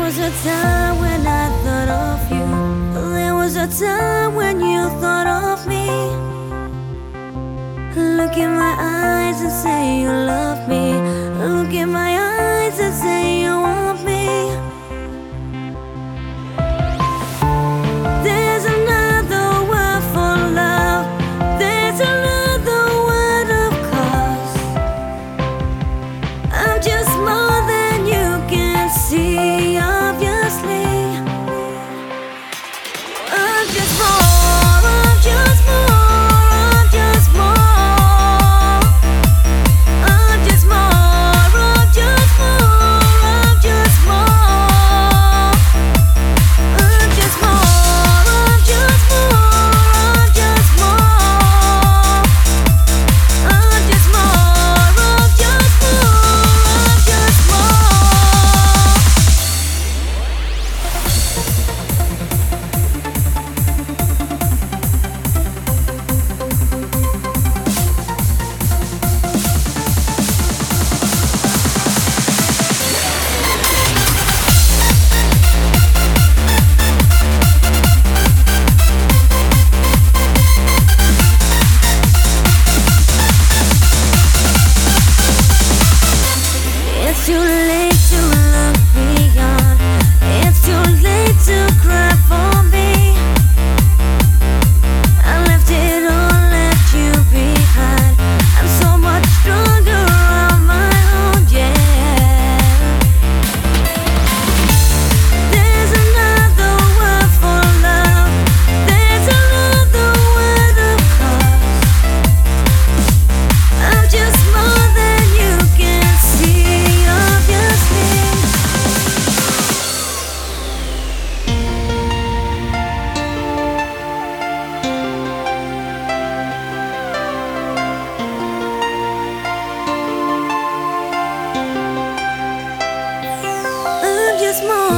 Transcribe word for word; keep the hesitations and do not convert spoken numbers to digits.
was a time when I thought of you. There was a time when you thought of me. Look in my eyes and say you love me. Look in my eyes and say you want me. There's another word for love. There's another word of course. I'm just more than you can see, obviously. I'm just more, I'm just more, I'm just more. I'm just more, I'm just more, I'm just more. I'm just more, I'm just more, I'm just more. I'm just more, I'm just more, I'm just It's too late to look beyond. It's too late to cry for me. I left it all, left you behind. I'm so much stronger on my own, yeah. There's another word for love. There's another word of course. I'm just more than you can see, obviously. I'm just more